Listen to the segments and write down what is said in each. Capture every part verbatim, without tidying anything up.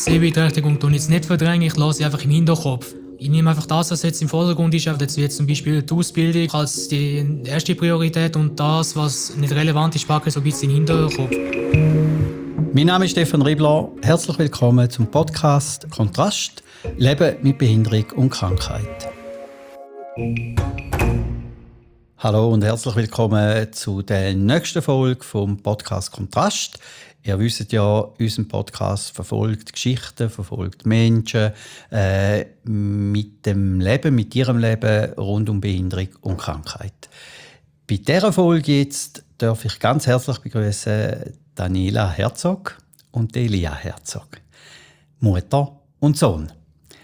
Sehbeeinträchtigung jetzt nicht verdrängen, ich lasse sie einfach im Hinterkopf. Ich nehme einfach das, was jetzt im Vordergrund ist, jetzt wie zum Beispiel die Ausbildung als die erste Priorität und das, was nicht relevant ist, packe ich so ein bisschen in den Hinterkopf. Mein Name ist Stefan Riebler. Herzlich willkommen zum Podcast «Kontrast – Leben mit Behinderung und Krankheit». Hallo und herzlich willkommen zu der nächsten Folge vom Podcast «Kontrast». Ihr wisst ja, unser Podcast verfolgt Geschichten, verfolgt Menschen äh, mit dem Leben, mit ihrem Leben rund um Behinderung und Krankheit. Bei dieser Folge jetzt darf ich ganz herzlich begrüßen Daniela Herzog und Elia Herzog, Mutter und Sohn.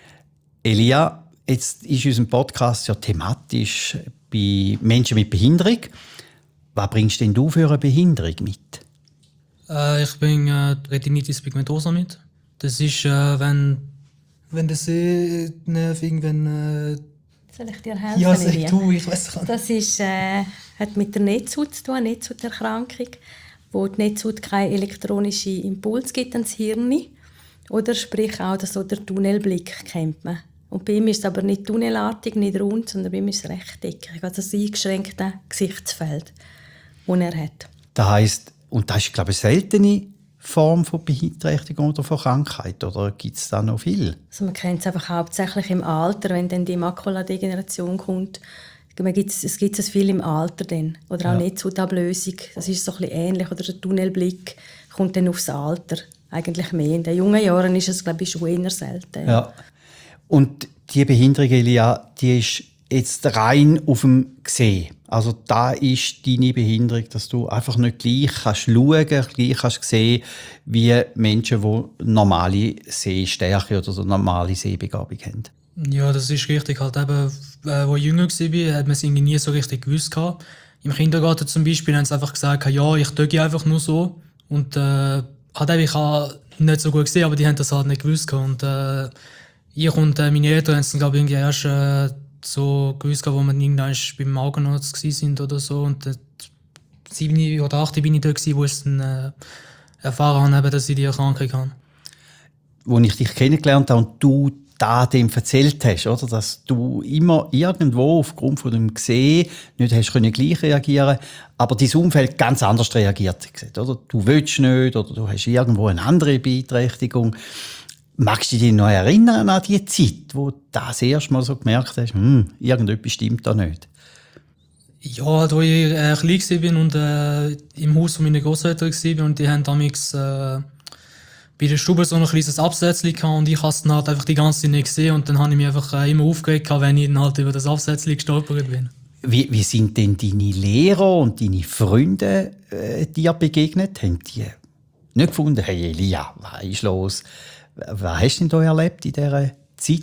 Elia, jetzt ist unser Podcast ja thematisch bei Menschen mit Behinderung. Was bringst denn du für eine Behinderung mit? Äh, ich bringe äh, Retinitis pigmentosa mit. Das ist, äh, wenn, wenn der Sehnerv irgendwann... Äh, Soll ich dir helfen? Ja, sag du, ich weiss nicht. Das ist, äh, hat mit der Netzhaut zu tun, eine Netzhauterkrankung, wo die Netzhaut keinen elektronischen Impuls gibt ans Hirn. Oder sprich auch so der Tunnelblick kennt man. Und bei ihm ist es aber nicht tunnelartig, nicht rund, sondern bei ihm ist es rechteckig. Also das eingeschränkte Gesichtsfeld, das er hat. Das heisst, und das ist, glaube ich, eine seltene Form von Beeinträchtigung oder von Krankheit, oder gibt es da noch viel? Also man kennt es einfach hauptsächlich im Alter, wenn dann die Makuladegeneration kommt. Es gibt es viel im Alter dann. Oder auch ja. Netzhautablösung, das ist so ein bisschen ähnlich. Oder der Tunnelblick kommt dann aufs Alter eigentlich mehr. In den jungen Jahren ist es, glaube ich, schon eher selten. Ja. Und die Behinderung, Elia, die ist jetzt rein auf dem Sehen. Also da ist deine Behinderung, dass du einfach nicht gleich kannst schauen, gleich kannst sehen, wie Menschen, die normale Sehstärke oder so normale Sehbegabung haben. Ja, das ist richtig. Halt eben, äh, als ich jünger war, hat man es irgendwie nie so richtig gewusst. Gehabt. Im Kindergarten zum Beispiel haben sie einfach gesagt, ja, ich tue einfach nur so. Und äh, halt eben, ich habe nicht so gut gesehen, aber die haben das halt nicht gewusst. Und äh, ich und äh, meine Eltern haben es, glaube ich, irgendwie erst äh, so gewusst, wo wir irgendwann beim Augenarzt waren oder so. Und äh, sieben oder acht bin ich da, wo ich dann äh, erfahren habe, dass ich die Erkrankung habe. Als ich dich kennengelernt habe und du da dem erzählt hast, oder, dass du immer irgendwo aufgrund von dem Gesehen nicht hast können gleich reagieren, aber dein Umfeld ganz anders reagiert hat, oder? Du willst nicht oder du hast irgendwo eine andere Beeinträchtigung. Magst du dich noch erinnern an die Zeit, wo du das erste Mal so gemerkt hast, hm, irgendetwas stimmt da nicht? Ja, als ich äh, klein war und äh, im Haus meiner Großeltern war und die haben damals äh, bei der Stube so ein kleines Absätzchen gehabt und ich habe es dann halt einfach die ganze Zeit nicht gesehen und dann habe ich mich einfach äh, immer aufgeregt, wenn ich dann halt über das Absätzchen gestolpert bin. Wie, wie sind denn deine Lehrer und deine Freunde äh, dir begegnet? Haben die nicht gefunden, hey Elia, was ist los? Was hast du denn da erlebt in dieser Zeit?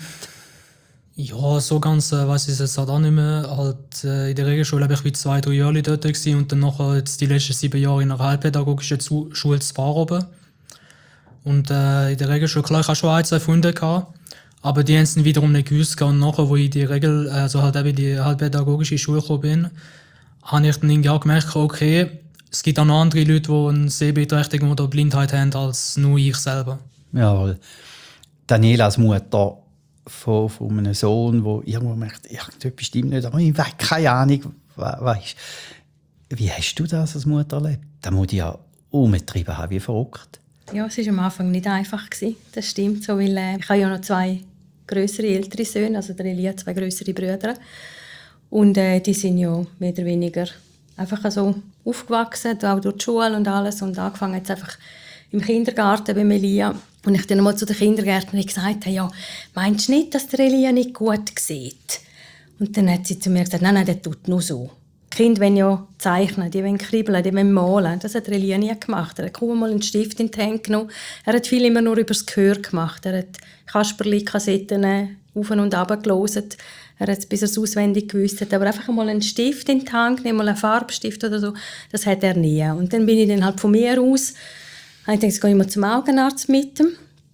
Ja, so ganz äh, weiss ich es jetzt halt auch nicht mehr. Halt, äh, in der Regelschule war ich bei zwei, drei Jahre dort gewesen und dann nachher jetzt die letzten sieben Jahre in einer heilpädagogischen Zu- Schule zu Bar oben. Und äh, in der Regelschule, klar, ich hatte schon ein, zwei Funde gehabt, aber die haben es dann wiederum nicht gewusst. Und nachher, wo ich die Regel, also halt eben die heilpädagogische Schule gekommen bin, habe ich dann irgendwie auch gemerkt, okay, es gibt auch noch andere Leute, die eine Sehbeeinträchtigung oder Blindheit haben, als nur ich selber. Jawohl. Daniela als Mutter von, von einem Sohn, der irgendwo merkt, irgendetwas stimmt nicht, aber ich habe keine Ahnung. Weißt. Wie hast du das als Mutter erlebt? Da muss ich ja umgetrieben haben, wie verrückt. Ja, es war am Anfang nicht einfach. Das stimmt so, weil äh, ich habe ja noch zwei grössere, ältere Söhne, also der Elia hat zwei grössere Brüder. Und äh, die sind ja mehr oder weniger einfach so aufgewachsen, auch durch die Schule und alles. Und angefangen jetzt einfach im Kindergarten bei Elia. Und ich dann einmal zu der Kindergärtnerin gesagt habe, ja, meinst du nicht, dass der Elia nicht gut sieht? Und dann hat sie zu mir gesagt, nein, nein, der tut nur so. Die Kinder wollen ja zeichnen, die wollen kribbeln, die wollen malen. Das hat Elia nie gemacht. Er hat kaum mal einen Stift in die Hände genommen. Er hat viel immer nur über das Gehör gemacht. Er hat Kasperli-Kassetten auf und runter gelesen. Er hat es, bis er es auswendig gewusst hat. Aber einfach mal einen Stift in die Hand nehmen, mal einen Farbstift oder so, das hat er nie. Und dann bin ich dann halt von mir aus, ich dachte, jetzt gehe ich mal zum Augenarzt mit ihm.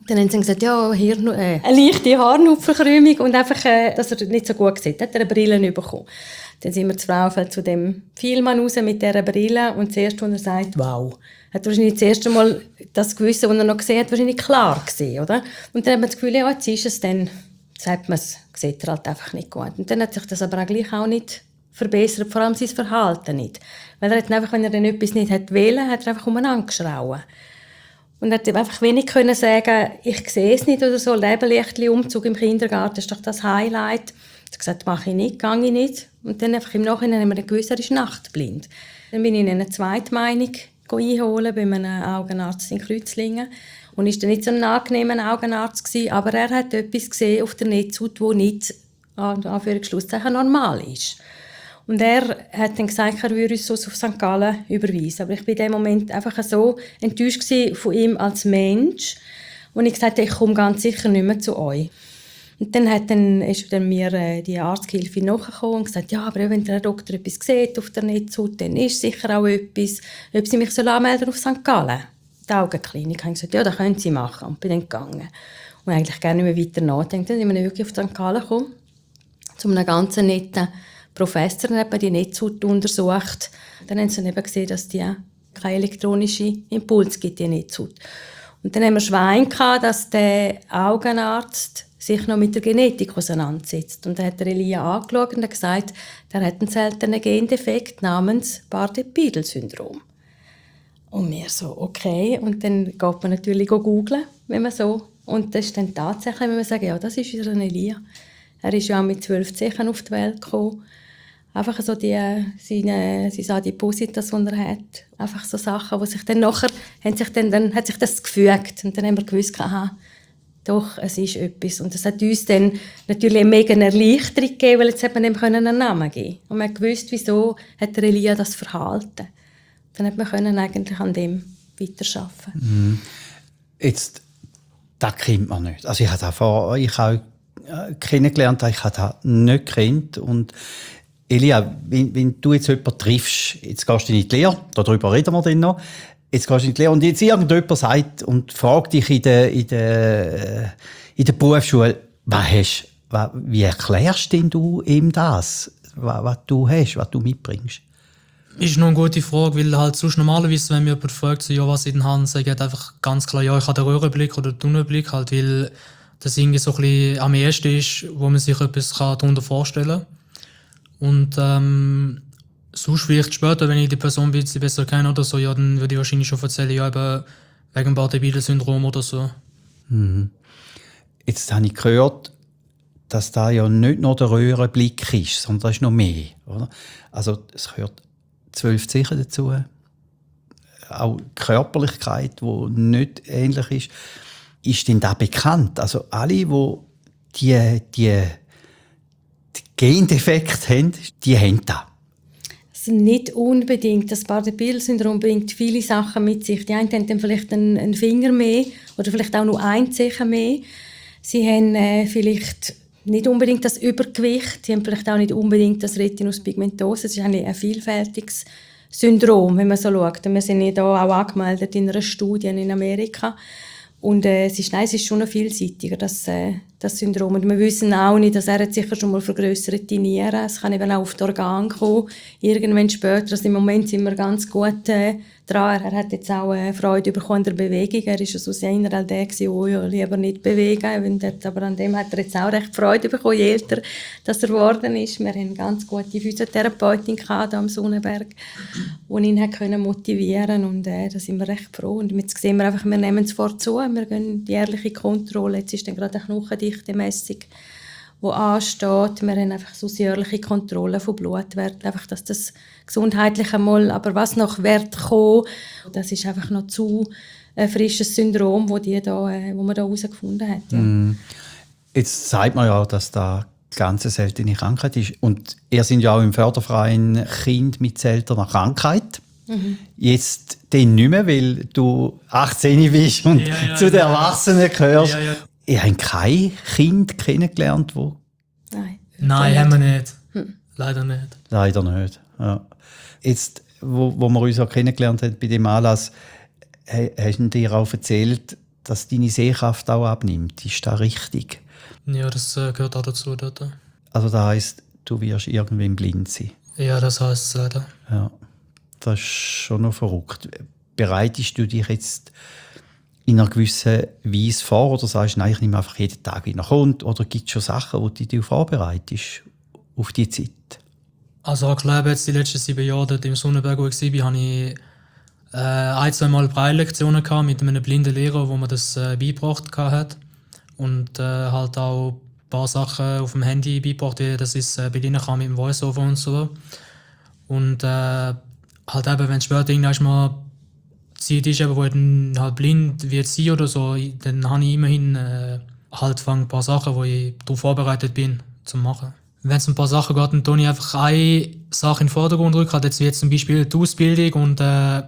Dann haben sie gesagt, ja, Hirn, äh, eine leichte Harnhupfenkrümmung und einfach, äh, dass er nicht so gut sieht. Dann hat er eine Brille bekommen. Dann sind wir zu Frauenfeld zu dem Vielmann raus mit dieser Brille und zuerst, als er sagt, wow, hat er wahrscheinlich das erste Mal das Gewisse, was er noch gesehen hat, wahrscheinlich klar gesehen, oder? Und dann hat man das Gefühl, ja, jetzt ist es dann, sagt man es, sieht er halt einfach nicht gut. Und dann hat sich das aber auch gleich auch nicht verbessert, vor allem sein Verhalten nicht. Weil er hat einfach, wenn er dann etwas nicht hat wählen, hat er einfach umeinander geschrauen. Und er hat einfach wenig können sagen, ich sehe es nicht oder so. Lebenlichtli-Umzug im Kindergarten ist doch das Highlight. Er hat gesagt, mache ich nicht, gehe ich nicht. Und dann einfach im Nachhinein haben wir gewusst, er ist nachtblind. Dann bin ich in eine zweite Meinung einholen bei einem Augenarzt in Kreuzlingen. Und ist dann nicht so ein angenehmer Augenarzt gewesen, aber er hat etwas gesehen auf der Netzhaut, das nicht, an Anführungsschlusszeichen, normal ist. Und er hat dann gesagt, er würde uns auf Sankt Gallen überweisen. Aber ich war in dem Moment einfach so enttäuscht von ihm als Mensch. Und ich sagte, ich komme ganz sicher nicht mehr zu euch. Und dann, hat dann ist dann mir äh, die Arzthilfe nachgekommen und gesagt, ja, aber wenn der Doktor etwas sieht auf der Netzhaut, dann ist sicher auch etwas, ob sie mich anmelden auf Sankt Gallen. Die Augenklinik. Ich habe gesagt, ja, das können sie machen. Und bin dann gegangen. Und eigentlich gerne nicht mehr weiter nachdenken. Dann sind wir wirklich auf Sankt Gallen gekommen, zu einem ganz netten Professor, der hat die Netzhaut untersucht. Dann haben sie eben gesehen, dass die keinen elektronischen Impuls gibt, die Netzhaut. Und dann haben wir Schwein gehabt, dass der Augenarzt sich noch mit der Genetik auseinandersetzt. Und dann hat der Elia angeschaut und hat gesagt, der hat einen seltenen Gendefekt namens Bardet-Biedl-Syndrom. Und wir so, okay. Und dann geht man natürlich googlen, wenn man so. Und das ist dann tatsächlich, wenn man sagt, ja, das ist unser Elia. Er ist ja auch mit zwölf Zehen auf die Welt gekommen. Einfach so die, seine, seine Adipositas, die er hat. Einfach so Sachen, die sich dann nachher, haben sich dann, dann hat sich das gefügt. Und dann haben wir gewusst, aha, doch, es ist etwas. Und das hat uns dann natürlich eine mega Erleichterung gegeben, weil jetzt hat man dem einen Namen geben. Und man hat gewusst, wieso hat der Elia das Verhalten. Dann hat man können eigentlich an dem weiterarbeiten. Mhm. Jetzt, das kennt man nicht. Also ich habe das vor euch auch kennengelernt, ich habe das nicht gekannt. Und Elia, wenn, wenn du jetzt jemanden triffst, jetzt gehst du in die Lehre, darüber reden wir dann noch, jetzt gehst du in die Lehre und jetzt irgendjemand sagt und fragt dich in der, in der, in der Berufsschule, was hast, was, wie erklärst denn du ihm das, was, was du hast, was du mitbringst? Ist noch eine gute Frage, weil halt sonst normalerweise, wenn mir jemand fragt, so, ja, was in den Hand, sage ich einfach ganz klar, ja, ich habe den Röhrenblick oder den Tunnelblick, halt, weil das irgendwie so ein bisschen am ehesten ist, wo man sich etwas darunter vorstellen kann. Und ähm, sonst vielleicht später, wenn ich die Person ein bisschen besser kenne oder so, ja, dann würde ich wahrscheinlich schon erzählen, ja, eben wegen Bardet-Biedl-Syndrom oder so. Mhm. Jetzt habe ich gehört, dass da ja nicht nur der Röhrenblick ist, sondern da ist noch mehr, oder? Also es gehört zwölf Zehen dazu, auch Körperlichkeit, die nicht ähnlich ist. Ist denn das bekannt? Also alle, die die, die, die Gendefekte haben, die haben das. Also nicht unbedingt. Das Bardet-Biedl-Syndrom bringt viele Sachen mit sich. Die einen haben dann vielleicht einen, einen Finger mehr oder vielleicht auch nur ein Zehen mehr. Sie haben äh, vielleicht nicht unbedingt das Übergewicht. Sie haben vielleicht auch nicht unbedingt das Retinus pigmentosus. Das ist eigentlich ein vielfältiges Syndrom, wenn man so schaut. Wir sind ja da auch angemeldet in einer Studie in Amerika. Und äh, es, ist, nein, es ist schon noch vielseitiger, das, äh, das Syndrom. Und wir wissen auch nicht, dass er hat sicher schon mal vergrösserte Nieren. Es kann eben auch auf die Organe kommen, irgendwann später. Also im Moment sind wir ganz gut äh, dran. Er hat jetzt auch äh, Freude bekommen an der Bewegung. Er war also generell der, der ja, lieber nicht bewegen. Aber an dem hat er jetzt auch recht Freude bekommen, je älter dass er geworden ist. Wir hatten eine ganz gute Physiotherapeutin hier am Sonnenberg, die ihn hat können motivieren konnte. Und äh, da sind wir recht froh. Und jetzt sehen wir einfach, wir nehmen es vorzu. Wir gehen die jährliche Kontrolle. Jetzt ist dann gerade eine Knochendichte-Messung, die ansteht. Wir haben einfach so jährliche Kontrolle von Blutwerten, einfach, dass das gesundheitlich einmal, aber was nach Wert kommt, das ist einfach noch zu ein frisches Syndrom, wo die da, wo man da herausgefunden hat. Ja. Mm. Jetzt sagt man ja, dass da ganz eine seltene Krankheit ist. Und ihr seid ja auch im Förderverein Kind mit seltener Krankheit. Mhm. Jetzt den nicht mehr, weil du achtzehn bist und ja, ja, zu den Erwachsenen gehörst. Ja, ja. Ihr habt kein Kind kennengelernt, wo... Nein. Nein, haben wir nicht. Hm. Leider nicht. Leider nicht, ja. Jetzt, wo, wo wir uns auch kennengelernt haben bei dem Anlass, hast du dir auch erzählt, dass deine Sehkraft auch abnimmt. Ist das richtig? Ja, das äh, gehört auch dazu dort. Also das heisst, du wirst irgendwann blind sein? Ja, das heisst es leider. Ja, das ist schon noch verrückt. Bereitest du dich jetzt in einer gewissen Weise vor oder sagst du, nein, ich nehme einfach jeden Tag, wie er kommt? Oder gibt es schon Sachen, wo du dich vorbereitest auf die Zeit? Also ich glaube, jetzt die letzten sieben Jahre dort im Sonnenberg, wo ich war, hatte ich äh, ein, zwei Mal Braille-Lektionen mit einem blinden Lehrer, wo mir das äh, beigebracht hat. Und äh, halt auch ein paar Sachen auf dem Handy beigebracht, wie das ist äh, bedienen kann mit dem Voice-Over und so. Und äh, halt eben, wenn später irgendwann mal Zeit ist, wo ich dann halt blind wird sein oder so, dann habe ich immerhin äh, halt ein paar Sachen, wo ich darauf vorbereitet bin, zu machen. Wenn es ein paar Sachen geht, dann tue ich einfach eine Sache in den Vordergrund rücken. Jetzt wie jetzt zum Beispiel die Ausbildung und äh,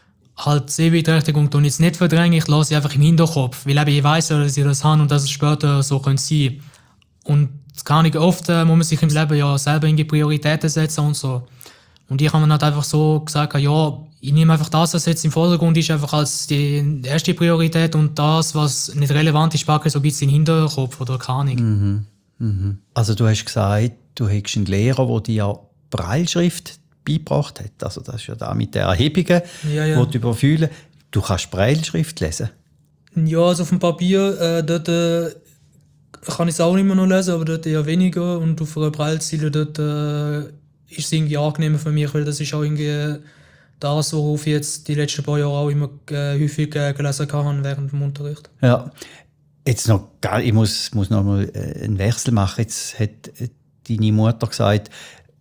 halt Sehbeeinträchtigung tue ich jetzt nicht verdrängen, ich lasse sie einfach im Hinterkopf, weil eben ich weiss, dass ich das habe und dass es später so sein könnte. Und kann ich oft äh, muss man sich im Leben ja selber irgendwie Prioritäten setzen und so. Und ich habe mir halt einfach so gesagt, ja, ich nehme einfach das, was jetzt im Vordergrund ist, einfach als die erste Priorität und das, was nicht relevant ist, packe ich so ein bisschen in den Hinterkopf oder keine Ahnung. Mhm. Mhm. Also du hast gesagt, du hättest einen Lehrer, der dir Brailleschrift beigebracht hat. Also das ist ja da mit den Erhebungen, Ja, ja. die du überfühlen. Du kannst Brailleschrift lesen? Ja, also auf dem Papier, äh, dort äh, kann ich es auch immer noch lesen, aber dort eher weniger. Und auf einer Braillezeile dort äh, ist es irgendwie angenehmer für mich, weil das ist auch irgendwie das, worauf ich jetzt die letzten paar Jahre auch immer äh, häufig äh, gelesen habe während dem Unterricht. Ja. Jetzt noch, gar- ich muss, muss noch mal äh, einen Wechsel machen. Jetzt hat äh, deine Mutter gesagt,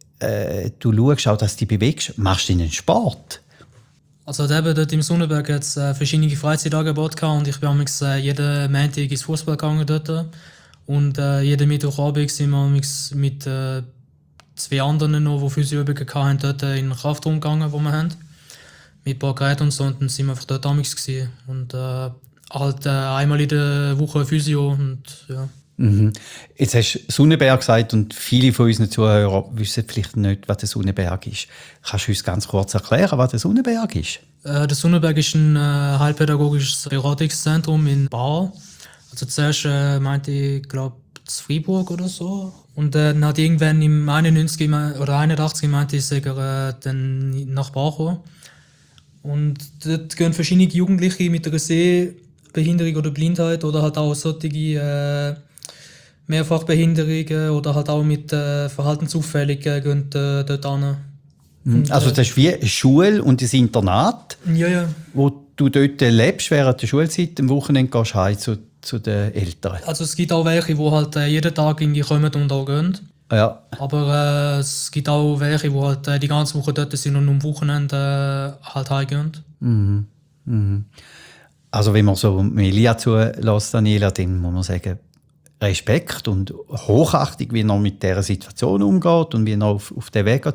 äh, du schaust auch, dass du dich bewegst. Machst du einen Sport? Also eben dort im Sonnenberg hat es äh, verschiedene Freizeitangebote gehabt und ich bin amigs, äh, jeden Montag ins Fußball gegangen dort. Und äh, jeden Mittwochabend sind wir amigs mit äh, zwei anderen noch, die Physioübungen hatten, dort in den Kraftraum gegangen, wo wir haben. Mit ein paar Geräten und so, und dann sind wir einfach dort amigs gewesen. Und äh, halt äh, einmal in der Woche Physio und ja. Mhm. Jetzt hast du Sonnenberg gesagt und viele von unseren Zuhörern wissen vielleicht nicht, was der Sonnenberg ist. Kannst du uns ganz kurz erklären, was der Sonnenberg ist? Äh, der Sonnenberg ist ein äh, heilpädagogisches Beratungszentrum in Bar. Also zuerst äh, meinte ich, glaube zu Freiburg oder so. Und äh, dann hat irgendwann im einundneunzig oder einundachtzig meinte ich, sei er äh, dann nach Bar gekommen. Und dort gehen verschiedene Jugendliche mit einer Sehbehinderung oder Blindheit oder halt auch solche äh, Mehrfachbehinderungen oder halt auch mit äh, Verhaltensauffälligen gehen äh, dort hin. Und, Also das ist wie eine Schule und ein Internat, Ja, ja. wo du dort lebst während der Schulzeit. Am Wochenende gehst du heim zu, zu den Eltern. Also es gibt auch welche, die halt äh, jeden Tag irgendwie kommen und auch gehen. Ja. Aber äh, es gibt auch welche, die halt äh, die ganze Woche dort sind und am Wochenende äh, halt heimgehen. Mhm. Mhm. Also wenn man so Melia zulässt, Daniela, dann muss man sagen, Respekt und Hochachtung, wie er mit dieser Situation umgeht und wie er auf, auf den Weg geht.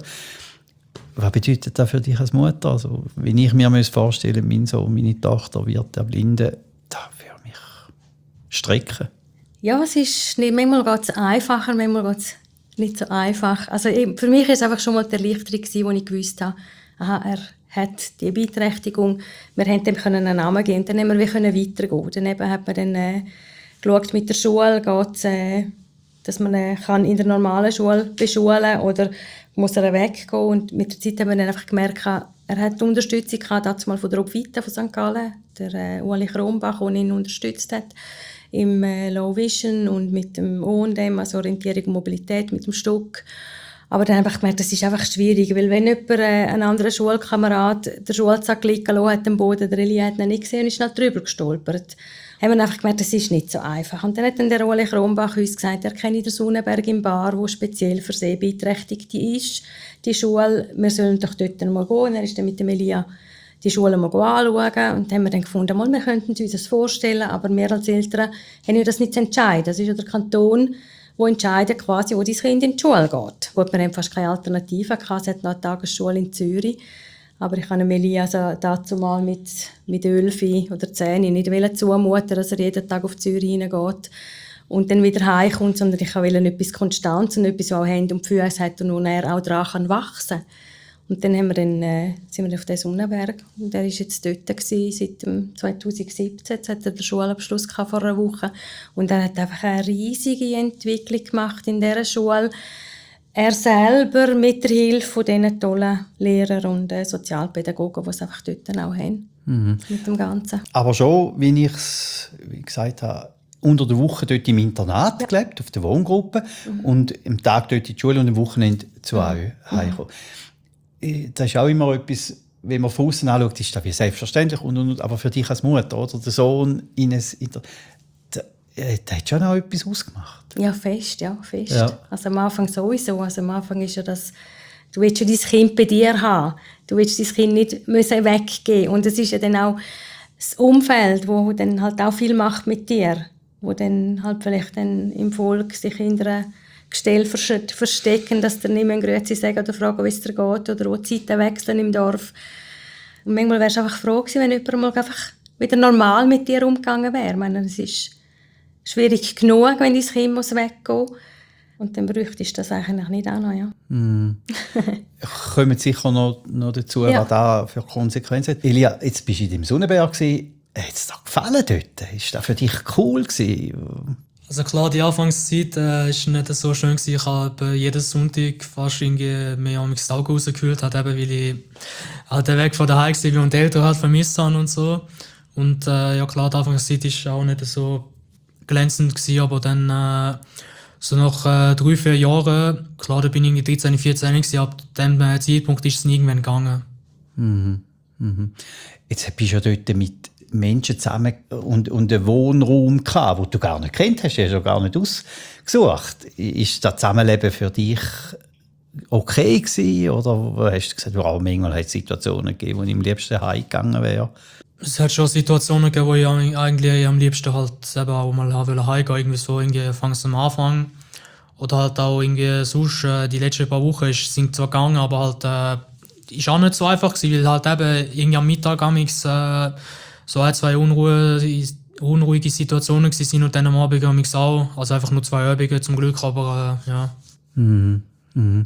Was bedeutet das für dich als Mutter? Also, wenn ich mir vorstellen mein Sohn, meine Tochter wird der Blinde, das würde mich strecken. Ja, es ist nicht, manchmal geht es einfacher, manchmal geht es nicht so einfach. Also eben, für mich war es einfach schon mal die Erleichterung, als ich gewusst habe, aha, er hat die Beeinträchtigung. Wir konnten dem einen Namen geben, dann haben wir weitergehen. Dann eben hat man dann äh, geschaut mit der Schule, geht's, äh, dass man äh, kann in der normalen Schule beschulen kann oder muss er weggehen. Und mit der Zeit haben wir dann einfach gemerkt, er hat die Unterstützung gehabt, dazu mal von der Obvita von Sankt Gallen, der äh, Ueli Kronbach, der ihn unterstützt hat im äh, Low Vision und mit dem O und M, also Orientierung und Mobilität, mit dem Stock. Aber dann habe ich gemerkt, das ist einfach schwierig, weil wenn jemand, äh, ein anderer Schulkamerad, den Schulsack liegen lassen hat am Boden, der Eli hat ihn nicht gesehen und ist schnell drüber gestolpert, haben wir einfach gemerkt, das ist nicht so einfach. Und dann hat dann der Ueli Kronbach uns gesagt, er kenne den Sonnenberg im Bar, wo speziell für Sehbeeinträchtigte ist, die Schule, wir sollen doch dort mal gehen. Und er ist dann mit dem Elia die Schule mal anschauen und dann haben wir dann gefunden, mal, wir könnten uns das vorstellen, aber wir als Eltern haben ja das nicht zu entscheiden. Das ist ja der Kanton, der entscheidet quasi, wo dein Kind in die Schule geht. Wo wir haben fast keine Alternative hatten. Es hat noch eine Tagesschule in Zürich. Aber ich habe Elia also dazu mal mit, mit elf oder zehn nicht zumuten, dass er jeden Tag auf Zürich hineingeht und dann wieder heimkommt, sondern ich wollte etwas Konstantes und etwas, das auch Hände und Füße hat und wo er auch daran wachsen kann. Und dann, haben wir dann äh, sind wir auf den Sonnenberg und der war jetzt dort gewesen, seit dem zweitausendsiebzehn. Jetzt hat er den Schulabschluss gehabt vor einer Woche und er hat einfach eine riesige Entwicklung gemacht in dieser Schule. Er selber mit der Hilfe von diesen tollen Lehrern und äh, Sozialpädagogen, die es einfach dort auch haben, mhm. mit dem Ganzen. Aber schon, wie ich es gesagt habe, unter der Woche dort im Internat ja. gelebt, auf der Wohngruppe mhm. und am Tag dort in die Schule und am Wochenende zu euch mhm. heimgekommen. Das ist auch immer etwas, wenn man von außen anschaut, ist das wie selbstverständlich. Und, und, aber für dich als Mutter oder der Sohn, in ein, in der, der, der hat schon auch etwas ausgemacht. Ja, fest, ja, fest. Ja. Also am Anfang sowieso. Also am Anfang ist ja das, du willst ja dein Kind bei dir haben. Du willst dein Kind nicht müssen weggeben. Und es ist ja dann auch das Umfeld, wo dann halt auch viel macht mit dir. Wo dann halt vielleicht dann im Volk sich in einer Gestell verstecken, dass dir nicht mehr Grüezi sagen oder fragen, wie es dir geht oder wo die Zeiten wechseln im Dorf. Und manchmal wärst du einfach froh gewesen, wenn jemand mal einfach wieder normal mit dir umgegangen wäre. Ich meine, es ist schwierig genug, wenn dein Kind muss weggehen muss. Und dann bräuchtest du das eigentlich nicht auch noch, ja. Mm. Kommen sicher noch, noch dazu, ja. was da für Konsequenzen hat. Elia, jetzt bist du in dem Sonnenberg gewesen. Hat es dir gefallen dort? Ist das für dich cool gewesen? Also klar, die Anfangszeit war äh, nicht so schön gewesen. Ich habe jeden Sonntag fast irgendwie mehr am Auge rausgekühlt, halt eben, weil ich halt weg von daheim war und die Eltern halt vermisst haben und so. Und äh, ja klar, die Anfangszeit war auch nicht so glänzend gewesen, aber dann äh, so nach äh, drei, vier Jahren, klar, da bin ich dreizehn, vierzehn gewesen, ab dem äh, Zeitpunkt ist es irgendwann gegangen. Mhm. Mhm. Jetzt bist du ja dort mit Menschen zusammen und, und einen Wohnraum gehabt, den du gar nicht kennt hast, hast du gar nicht ausgesucht. Ist das Zusammenleben für dich okay gewesen, oder hast du gesagt, wow, manchmal hat es Situationen gegeben, wo ich am liebsten heimgegangen wäre? Es hat schon Situationen gegeben, wo ich eigentlich am liebsten halt eben auch mal heimgehen wollte, irgendwie so irgendwie fangs am Anfang. Oder halt auch irgendwie sonst, äh, die letzten paar Wochen ist, sind zwar gegangen, aber halt äh, ist auch nicht so einfach gewesen, weil halt eben irgendwie am Mittag amigs, äh, so ein, zwei Unruhe, unruhige Situationen waren und dann am Abend auch. Also einfach nur zwei Übungen zum Glück, aber äh, ja. Mhm. Mhm.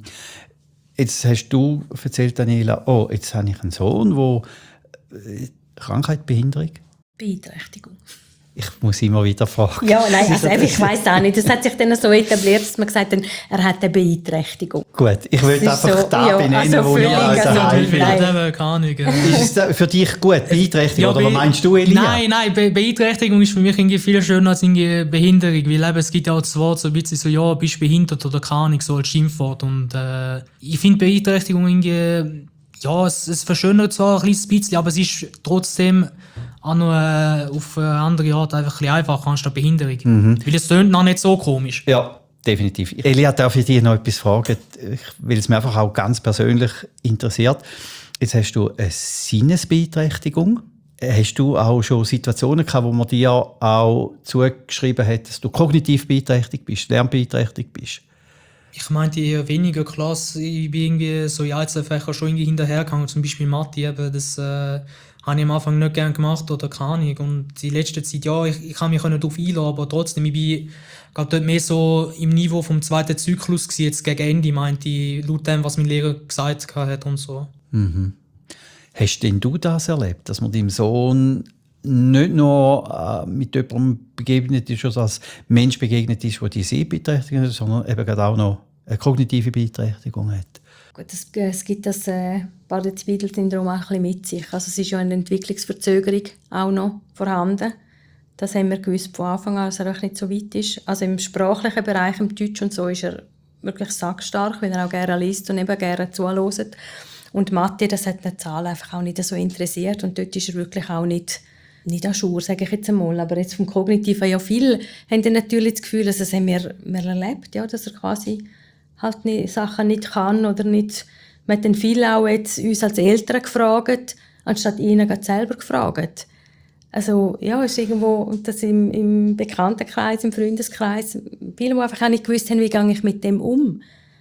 Jetzt hast du erzählt, Daniela, oh, jetzt habe ich einen Sohn, der äh, Krankheit, Behinderung? Beeinträchtigung. Ich muss immer wieder fragen. Ja, nein, also ich weiss auch nicht. Das hat sich dann so etabliert, dass man gesagt hat, er hat eine Beeinträchtigung. Gut, ich will einfach so, da ja, benennen, also wo ich also also keine Ahnung. Ist es für dich gut, Beeinträchtigung, ja, oder be- was meinst du, Elia? Nein, nein, Be- Beeinträchtigung ist für mich irgendwie viel schöner als irgendwie Behinderung, weil eben, es gibt ja auch das Wort so ein bisschen so, ja, bist behindert oder keine Ahnung, so als Schimpfwort. Und äh, ich finde Beeinträchtigung irgendwie, ja, es, es verschönert zwar ein kleines bisschen, aber es ist trotzdem auch noch äh, auf eine andere Art einfach ein bisschen einfacher anstatt Behinderung. Mhm. Weil es tönt noch nicht so komisch. Ja, definitiv. Elia, darf ich dich noch etwas fragen, weil es mich einfach auch ganz persönlich interessiert. Jetzt hast du eine Sinnesbeeinträchtigung. Hast du auch schon Situationen gehabt, wo man dir auch zugeschrieben hat, dass du kognitiv beeinträchtigt bist, lernbeeinträchtigt bist? Ich meinte eher weniger Klasse. Ich bin irgendwie so in Einzelfächern schon irgendwie hinterhergegangen, zum Beispiel Mathe eben. Das äh, habe ich am Anfang nicht gerne gemacht oder keine Ahnung. Und die letzte Zeit, ja, ich, ich kann mich darauf einlassen, aber trotzdem, ich bin gerade dort mehr so im Niveau vom zweiten Zyklus gewesen, jetzt gegen Ende, meinte ich, laut dem, was mein Lehrer gesagt hat und so. Mhm. Hast denn du das erlebt, dass man deinem Sohn nicht nur äh, mit jemandem begegnet ist oder als Mensch begegnet ist, der die Sehbeeinträchtigung hat, sondern eben gerade auch noch eine kognitive Beeinträchtigung hat? Gut, es, es gibt das äh, Bardet-Biedl-Syndrom auch ein bisschen mit sich. Also es ist ja eine Entwicklungsverzögerung auch noch vorhanden. Das haben wir gewusst von Anfang an, dass er auch nicht so weit ist. Also im sprachlichen Bereich, im Deutsch und so, ist er wirklich sackstark, weil er auch gerne liest und eben gerne zuhört. Und Mathe, das hat die Zahlen einfach auch nicht so interessiert. Und dort ist er wirklich auch nicht, nicht an Schur, sage ich jetzt einmal. Aber jetzt vom Kognitiven, ja, viele haben dann natürlich das Gefühl, dass das haben wir, wir erlebt, ja, dass er quasi halt nicht, Sachen nicht kann oder nicht. Wir haben dann viele auch jetzt uns als Eltern gefragt, anstatt ihnen selber gefragt. Also ja, ist irgendwo, und das im, im Bekanntenkreis, im Freundeskreis, viele, die einfach auch nicht gewusst haben, wie gehe ich mit dem um.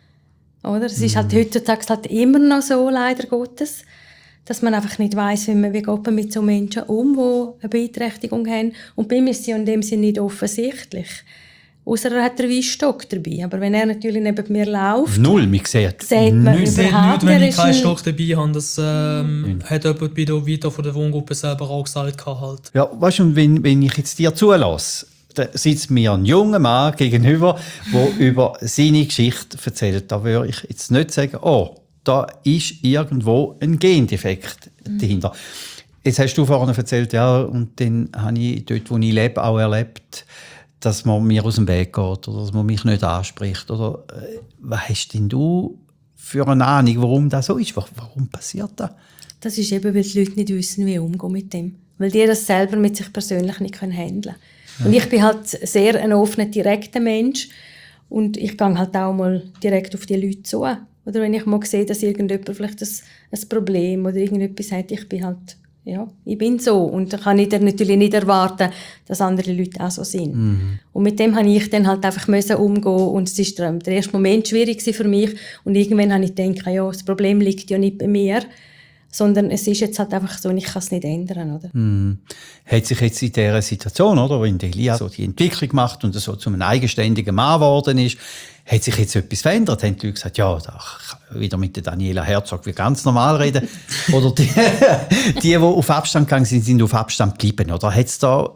Oder? Es mhm. ist halt heutzutage halt immer noch so, leider Gottes, dass man einfach nicht weiss, wie man, wie geht man mit so Menschen um, die eine Beeinträchtigung haben. Und bei mir ist sie in dem Sinne nicht offensichtlich. Ausser er hat einen Weisstock dabei. Aber wenn er natürlich neben mir läuft, Null, mich sieht sieht man nichts. Ich sehe überhaupt nicht, wenn er ich ist keinen ein- Stock dabei habe. Das ähm, hat jemand bei der Vita von der Wohngruppe selber auch gesagt. Halt. Ja, weißt du, wenn, wenn ich jetzt dir zulasse, da sitzt mir ein junger Mann gegenüber, der über seine Geschichte erzählt. Da würde ich jetzt nicht sagen, oh, da ist irgendwo ein Gendefekt mhm. dahinter. Jetzt hast du vorhin erzählt, ja, und dann habe ich dort, wo ich lebe, auch erlebt, dass man mir aus dem Weg geht oder dass man mich nicht anspricht. Oder, äh, was hast denn du für eine Ahnung, warum das so ist? Warum passiert das? Das ist eben, weil die Leute nicht wissen, wie umgehen mit dem. Weil die das selber mit sich persönlich nicht handeln können. Ja. Und ich bin halt sehr ein offener, direkter Mensch. Und ich gehe halt auch mal direkt auf die Leute zu. Oder wenn ich mal sehe, dass irgendjemand vielleicht ein, ein Problem oder irgendetwas hat, ich bin halt, ja, ich bin so. Und da kann ich dann natürlich nicht erwarten, dass andere Leute auch so sind. Mhm. Und mit dem musste ich dann halt einfach müssen umgehen. Und es war der erste Moment schwierig für mich. Und irgendwann habe ich gedacht, ja, das Problem liegt ja nicht bei mir, sondern es ist jetzt halt einfach so und ich kann es nicht ändern. Oder? Mhm. Hat sich jetzt in dieser Situation, oder, wenn Elia so die Entwicklung macht und so zu einem eigenständigen Mann geworden ist, hat sich jetzt etwas verändert? Haben die Leute gesagt, ja, da kann wieder mit der Daniela Herzog wie ganz normal reden? Oder die, die, die auf Abstand gegangen sind, sind auf Abstand geblieben? Oder hat es da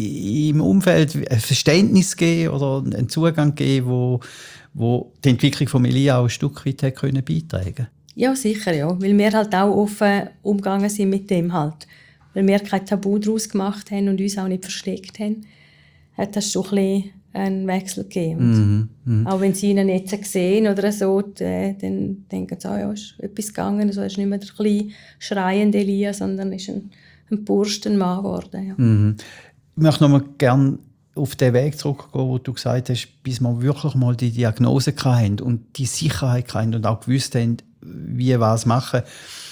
im Umfeld ein Verständnis gegeben oder einen Zugang gegeben, wo, wo die Entwicklung von Elia auch ein Stück weit hat können beitragen? Ja, sicher, ja. Weil wir halt auch offen umgegangen sind mit dem halt. Weil wir kein Tabu daraus gemacht haben und uns auch nicht versteckt haben, hat das schon ein bisschen einen Wechsel gegeben. Mm, mm. Auch wenn sie ihn nicht sehen oder so, dann denken sie, oh, ja, ist etwas gegangen. Also er ist nicht mehr der kleine schreiende Elia, sondern ist ein, ein Bursch, ein Mann geworden. Ja. Mm. Ich möchte noch mal gerne auf den Weg zurückgehen, wo du gesagt hast, bis wir wirklich mal die Diagnose hatten und die Sicherheit hatten und auch gewusst haben, wie was machen.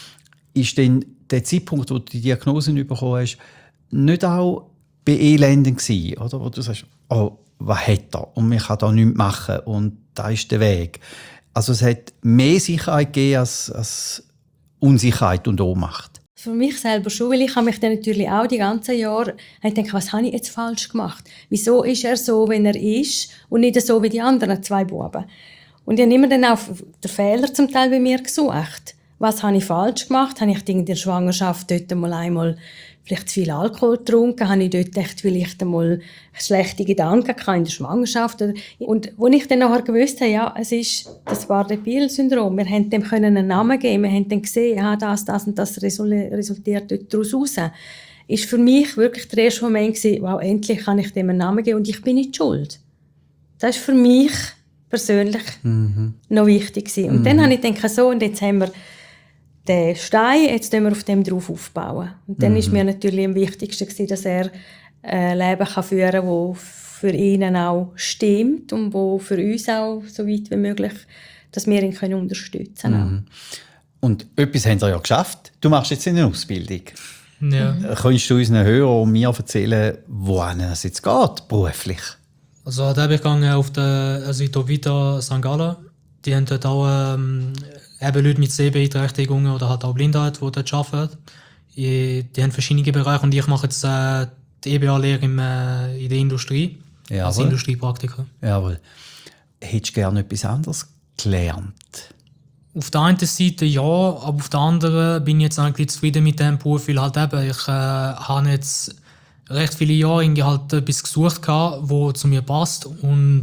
Ist denn der Zeitpunkt, wo du die Diagnose bekommen hast, nicht auch beelendend gewesen, oder? Wo du sagst, oh, was hat er? Und ich kann da nichts machen. Und da ist der Weg. Also es hat mehr Sicherheit gegeben als, als Unsicherheit und Ohnmacht. Für mich selber schon, weil ich habe mich dann natürlich auch die ganzen Jahre gedacht, was habe ich jetzt falsch gemacht? Wieso ist er so, wenn er ist und nicht so wie die anderen zwei Buben? Und ich habe immer dann auch den Fehler zum Teil bei mir gesucht. Was habe ich falsch gemacht? Habe ich in der Schwangerschaft dort mal einmal vielleicht zu viel Alkohol getrunken? Habe ich dort echt vielleicht einmal schlechte Gedanken gehabt in der Schwangerschaft? Und als ich dann nachher gewusst habe, ja, es ist das Bardet-Biedl-Syndrom, wir haben dem einen Namen geben, wir haben dann gesehen, ja, das, das und das resultiert dort daraus raus, ist für mich wirklich der erste Moment gewesen, wow, endlich kann ich dem einen Namen geben und ich bin nicht schuld. Das ist für mich persönlich mhm. noch wichtig gewesen. Und mhm. dann habe ich gedacht, so, und jetzt haben wir den Stein, jetzt können wir auf dem drauf aufbauen. Und dann mhm. ist mir natürlich am wichtigsten gewesen, dass er ein Leben kann führen kann, das für ihn auch stimmt und wo für uns auch so weit wie möglich, dass wir ihn können unterstützen können. Mhm. Und etwas haben wir ja geschafft. Du machst jetzt eine Ausbildung. Ja. Könntest du unseren Hörern und mir erzählen, wohin es jetzt geht, beruflich? Also da bin ich gegangen auf der, also in der Vita Sankt Gallen. Die haben dort auch ähm, eben Leute mit Sehbeeinträchtigungen oder halt auch Blindheit, die dort arbeiten. Die haben verschiedene Bereiche und ich mache jetzt äh, die E B A-Lehre in, äh, in der Industrie, Jawohl. als Industriepraktiker. Jawohl. Hättest du gerne etwas anderes gelernt? Auf der einen Seite ja, aber auf der anderen bin ich jetzt eigentlich zufrieden mit dem Beruf, weil halt eben, ich äh, habe jetzt recht viele Jahre irgendwie halt etwas gesucht, das zu mir passt und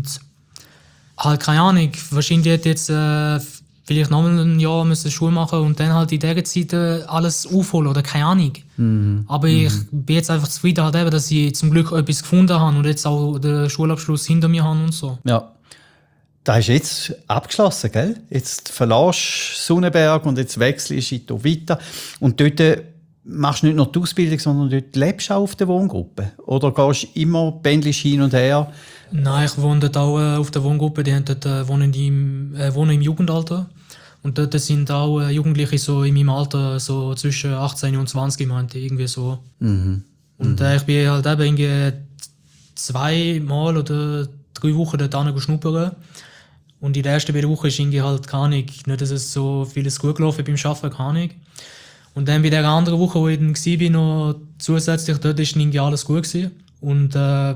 halt keine Ahnung, wahrscheinlich hätte jetzt äh, vielleicht noch ein Jahr müssen Schule machen und dann halt in dieser Zeit äh, alles aufholen oder keine Ahnung. Mhm. Aber ich mhm. bin jetzt einfach zufrieden, halt eben, dass ich zum Glück etwas gefunden habe und jetzt auch den Schulabschluss hinter mir habe und so. Ja. Das ist jetzt abgeschlossen, gell? Jetzt verlässt du Sonnenberg und jetzt wechselst du in die Vita. Und dort machst du nicht nur die Ausbildung, sondern dort lebst du auch auf der Wohngruppe? Oder gehst du immer, pendelst hin und her? Nein, ich wohne dort auch äh, auf der Wohngruppe. Die haben dort, äh, wohnen, im, äh, wohnen im Jugendalter. Und dort sind auch äh, Jugendliche so in meinem Alter, so zwischen achtzehn und zwanzig, meinte ich, irgendwie so. Mhm. Und äh, ich bin halt eben irgendwie zweimal oder drei Wochen dort hingeschnuppert. Und in der ersten beiden Wochen ist irgendwie halt keine Ahnung, nicht, dass es so vieles gut gelaufen beim Arbeiten, keine Ahnung. Und dann bei der anderen Woche, wo ich dann war, noch zusätzlich, dort war irgendwie alles gut gewesen. Und äh,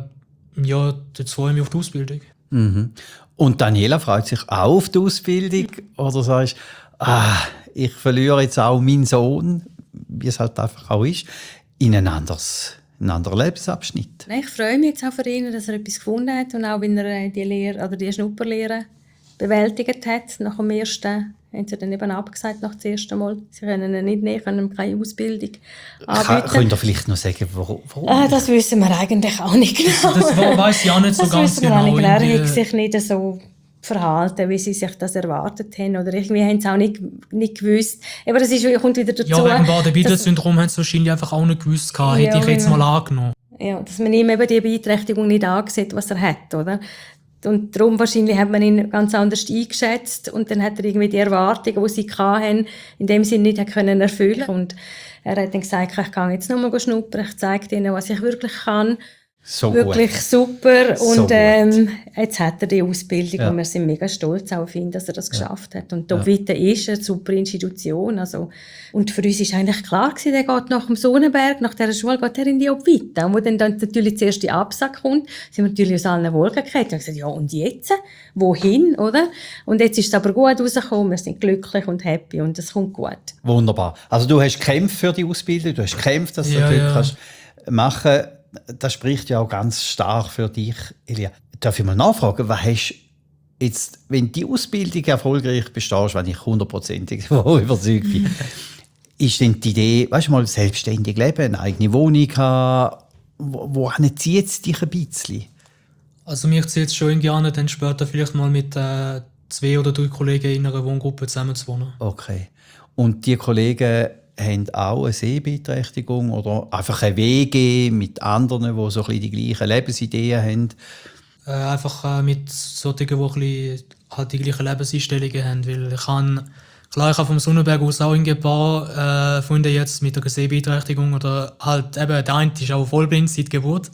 Ja, jetzt freue ich mich auf die Ausbildung. Mhm. Und Daniela freut sich auch auf die Ausbildung? Oder sagst du, ah, ich verliere jetzt auch meinen Sohn, wie es halt einfach auch ist, in ein anderes, einen anderen Lebensabschnitt? Nein, ich freue mich jetzt auch für ihn, dass er etwas gefunden hat und auch wenn er die Lehre oder die Schnupperlehre bewältigt hat. Nach dem ersten haben sie dann eben abgesagt, nach dem ersten Mal. Sie können ihn nicht nehmen, können ihm keine Ausbildung anbieten. Könnt ihr vielleicht noch sagen, warum? warum? Ah, das wissen wir eigentlich auch nicht genau. Das weiß ich auch nicht so das ganz wissen wir auch genau. nicht genau. Er Irgendwie- hat sich nicht so verhalten, wie sie sich das erwartet haben. Oder irgendwie haben sie auch nicht, nicht gewusst. Aber das ist, kommt wieder dazu. Ja, wegen Bardet-Biedl-Syndrom dass- haben sie wahrscheinlich einfach auch nicht gewusst gehabt, Ja, hätte ich jetzt weil- mal angenommen. Ja, dass man ihm eben die Beeinträchtigung nicht ansieht, was er hat, oder? Und darum wahrscheinlich hat man ihn ganz anders eingeschätzt und dann hat er irgendwie die Erwartungen, die sie hatten, in dem Sinne nicht können erfüllen. Und er hat dann gesagt, ich gehe jetzt nur mal schnuppern, ich zeige ihnen, was ich wirklich kann. So Wirklich gut. super. So Und gut. ähm, jetzt hat er die Ausbildung Ja. und wir sind mega stolz auch auf ihn, dass er das geschafft hat. Und Dobwita ist eine super Institution. Also, und für uns war eigentlich klar gewesen, der geht nach dem Sonnenberg, nach dieser Schule geht er in die Obvita. Und wo dann, dann natürlich zuerst die Absage kommt, sind wir natürlich aus allen Wolken gefallen. Und haben gesagt, ja und jetzt? Wohin, oder? Und jetzt ist es aber gut rausgekommen, wir sind glücklich und happy und es kommt gut. Wunderbar. Also du hast gekämpft für die Ausbildung, du hast gekämpft, dass du Ja, das ja. kannst machen. Das spricht ja auch ganz stark für dich, Elia. Darf ich mal nachfragen, was hast jetzt, wenn die Ausbildung erfolgreich bestehst, wenn ich hundertprozentig davon überzeugt bin, ist denn die Idee, weißt du mal, selbstständig leben, eine eigene Wohnung haben, wo, wohin zieht es dich ein bisschen? Also mich zieht es schon gerne, dann später vielleicht mal mit äh, zwei oder drei Kollegen in einer Wohngruppe zusammen zu wohnen. Okay. Und die Kollegen haben auch eine Sehbeeinträchtigung oder einfach eine W G mit anderen, die so ein bisschen die gleichen Lebensideen haben? Äh, einfach äh, mit solchen, die ein bisschen, halt die gleichen Lebenseinstellungen haben. Weil ich habe, klar, ich habe vom Sonnenberg aus auch ein paar äh, Freunde jetzt mit einer Sehbeeinträchtigung oder halt eben, der eine ist auch vollblind seit Geburt.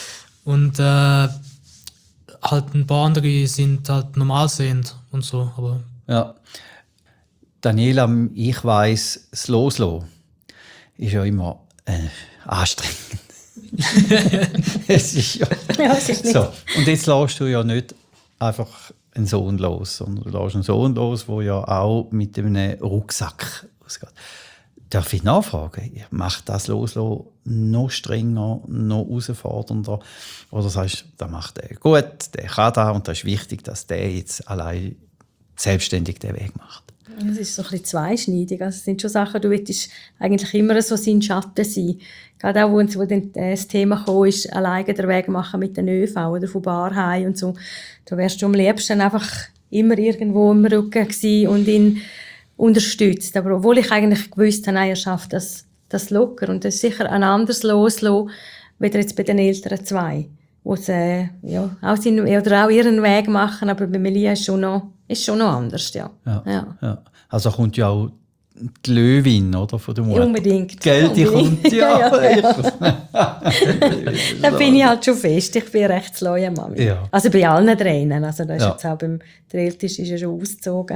Und äh, halt ein paar andere sind halt normal sehend und so. Aber Ja. Daniela, ich weiss, das Loslassen ist ja immer äh, anstrengend. es ist ja, Ja, es ist nicht. so. Und jetzt lässt du ja nicht einfach einen Sohn los, sondern du lässt einen Sohn los, der ja auch mit einem Rucksack ausgeht. Darf ich nachfragen, macht das Loslassen noch strenger, noch herausfordernder? Oder sagst du, das macht er gut, der kann das und das ist wichtig, dass der jetzt allein selbstständig den Weg macht? Es ist so ein bisschen zweischneidig. Also es sind schon Sachen, du willst eigentlich immer so sein Schatten sein. Gerade auch, wo, wo dann das Thema kam, ist, alleine den Weg machen mit den ÖV oder von Barheim und so. Da wärst du am liebsten einfach immer irgendwo im Rücken gewesen und ihn unterstützt. Aber obwohl ich eigentlich gewusst habe, nein, er schafft das, das locker. Und das ist sicher ein anderes Loslassen, wie jetzt bei den älteren zwei, wo sie äh, ja, auch, seinen, oder auch ihren Weg machen. Aber bei Melia ist schon noch, ist schon noch anders. Ja. Ja, Ja. ja. Also kommt ja auch die Löwin, oder, von der Mutter. Unbedingt. Gell, die Unbedingt. kommt ja. ja, ja. Da bin ich halt schon fest. Ich bin recht loyal Mami. Ja. Also bei allen Tränen. Also das ist Ja. jetzt auch beim der Älteste ist ja schon ausgezogen.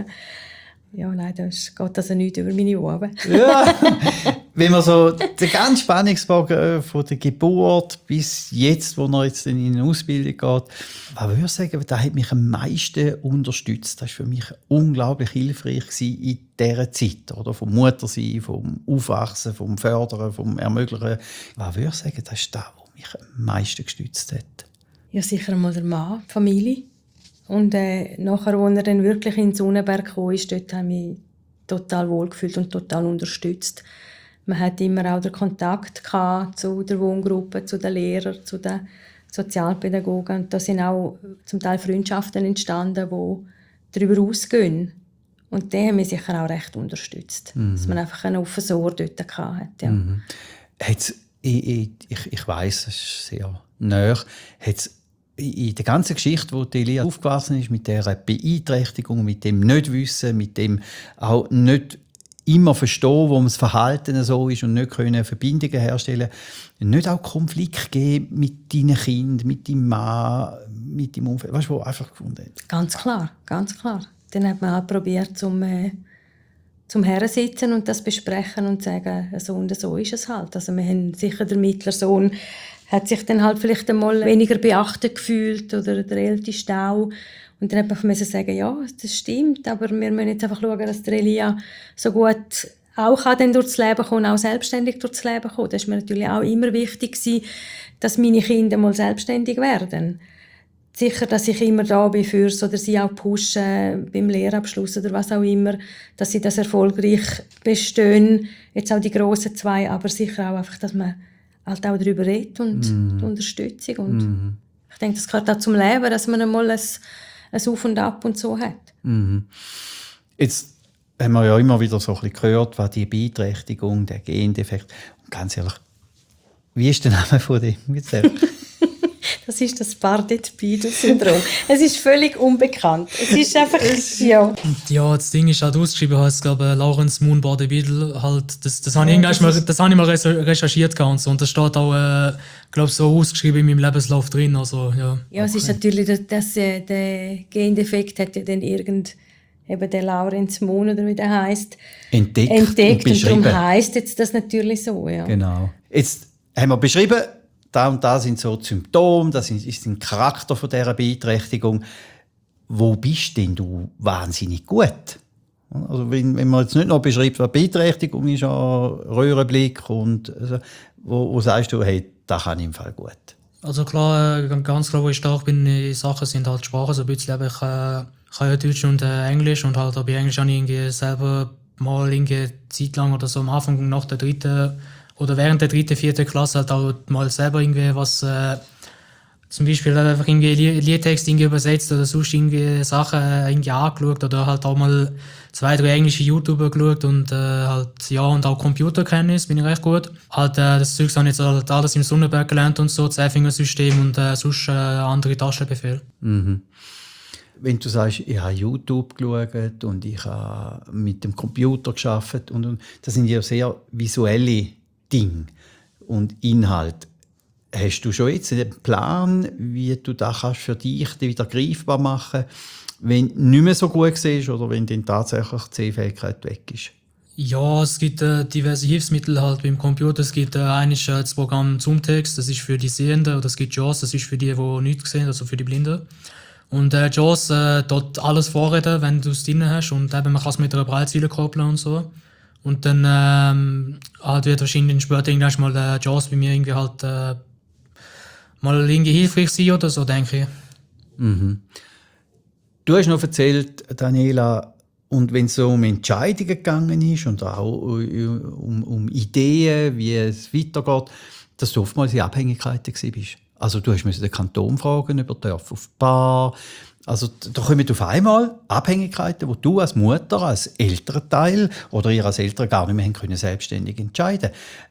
Ja, nein, da ist- geht also nichts über meine Ohren. Ja. Wenn man so den ganzen Spannungsbogen äh, von der Geburt bis jetzt, wo er jetzt in eine Ausbildung geht, was würde ich sagen, das hat mich am meisten unterstützt. Das war für mich unglaublich hilfreich gewesen in dieser Zeit. Oder? Vom Muttersein, vom Aufwachsen, vom Fördern, vom Ermöglichen. Was würde ich sagen, das ist das, was mich am meisten gestützt hat. Ja, sicher einmal der Mann, die Familie. Und äh, nachher, als er dann wirklich in den Sonnenberg kam, ist, dort habe ich mich total wohlgefühlt und total unterstützt. Man hat immer auch den Kontakt gehabt zu der Wohngruppe, zu den Lehrern, zu den Sozialpädagogen. Und da sind auch zum Teil Freundschaften entstanden, die darüber ausgehen. Und die haben mich sicher auch recht unterstützt. Mhm. Dass man einfach ein offenes Ohr dort hatte. Ja. Mhm. Hat's, ich ich, ich, ich weiss, das ist sehr nahe. Hat's in der ganzen Geschichte, wo die Elia aufgewachsen ist, mit dieser Beeinträchtigung, mit dem Nichtwissen, mit dem auch nicht immer verstehen, wo das Verhalten so ist und nicht können Verbindungen herstellen, nicht auch Konflikt geben mit deinen Kindern, mit deinem Mann, mit deinem Umfeld, weißt du, wo einfach gefunden hat? Ganz klar, ganz klar. Dann hat man halt probiert, zum, äh, zum Hersitzen und das besprechen und sagen, so und so ist es halt. Also wir haben sicher den mittleren Sohn hat sich dann halt vielleicht einmal weniger beachtet gefühlt oder der älteste auch. Und dann hat man sagen, ja, das stimmt, aber wir müssen jetzt einfach schauen, dass der Elia so gut auch dann durchs Leben kommen, auch selbstständig durchs Leben kommen. Das war mir natürlich auch immer wichtig gewesen, dass meine Kinder mal selbstständig werden. Sicher, dass ich immer da bin für sie oder sie auch pushen beim Lehrabschluss oder was auch immer, dass sie das erfolgreich bestehen. Jetzt auch die grossen zwei, aber sicher auch einfach, dass man halt auch darüber redet und mm. die Unterstützung. Und mm. ich denke, das gehört auch zum Leben, dass man einmal ein, ein Auf und Ab und so hat. Mm. Jetzt haben wir ja immer wieder so ein bisschen gehört, was die Beeinträchtigung, der Gendefekt. Und ganz ehrlich, wie ist der Name von dem? Das ist das Bardet-Biedl-Syndrom. Es ist völlig unbekannt. Es ist einfach, ja. Ja, das Ding ist halt ausgeschrieben, heißt, glaube ich, Lawrence Moon Bardet-Biedl. Halt, das, das habe ich, ja, das mal, das habe ich mal recherchiert und so. Und das steht auch, äh, glaube so ausgeschrieben in meinem Lebenslauf drin. Also, ja, ja, es ist natürlich, dass, dass äh, der Gendefekt hat ja dann irgend eben der Lawrence Moon oder wie der heisst, entdeckt, entdeckt und, und darum heisst jetzt das natürlich so. Ja. Genau. Jetzt haben wir beschrieben, da und da sind so die Symptome, das ist ein Charakter von dieser Beeinträchtigung. Wo bist denn du wahnsinnig gut? Also wenn, wenn man jetzt nicht noch beschreibt, was Beeinträchtigung ist, Röhrenblick und also, wo, wo sagst du, hey, das kann ich im Fall gut? Also klar, ganz klar, wo ich stark bin in Sachen sind halt Sprachen, so ein bisschen, aber ich äh, kann ja Deutsch und äh, Englisch und halt bei Englisch habe ich irgendwie selber mal eine Zeit lang oder so am Anfang nach der dritten oder während der dritten, vierten Klasse halt auch mal selber irgendwie was, äh, zum Beispiel einfach irgendwie Liedtext irgendwie übersetzt oder sonst irgendwie Sachen äh, irgendwie angeschaut oder halt auch mal zwei, drei englische YouTuber geschaut und äh, halt, ja, und auch Computerkenntnis bin ich recht gut. Halt, äh, das Zeug habe ich jetzt halt alles im Sonnenberg gelernt und so, das Einfingersystem und äh, sonst äh, andere Taschenbefehle. Mhm. Wenn du sagst, ich habe YouTube geschaut und ich habe mit dem Computer gearbeitet und, und das sind ja sehr visuelle Dinge und Inhalte. Hast du schon jetzt einen Plan, wie du das kannst für dich wieder greifbar machen kannst, wenn du nicht mehr so gut siehst oder wenn dann tatsächlich die Sehfähigkeit weg ist? Ja, es gibt äh, diverse Hilfsmittel halt beim Computer. Es gibt äh, eigentlich äh, das Programm Zoomtext, das ist für die Sehenden, oder es gibt JAWS, das ist für die, die nichts sehen, also für die Blinden. Und äh, JAWS äh, dort alles vorreden, wenn du es drin hast und eben, man kann es mit einer Breitzeile koppeln und so. Und dann ähm, halt wird wahrscheinlich später irgendwann mal der JAWS bei mir irgendwie halt äh, mal irgendwie hilfreich sein oder so, denke ich. Mhm. Du hast noch erzählt, Daniela, und wenn es so um Entscheidungen gegangen ist und auch um, um Ideen, wie es weitergeht, dass du oftmals in Abhängigkeiten warst. Also du musst den Kanton fragen, über Dörfer auf die Bar. Also da kommen auf einmal Abhängigkeiten, wo du als Mutter, als Elternteil oder ihr als Eltern gar nicht mehr können selbstständig entscheiden.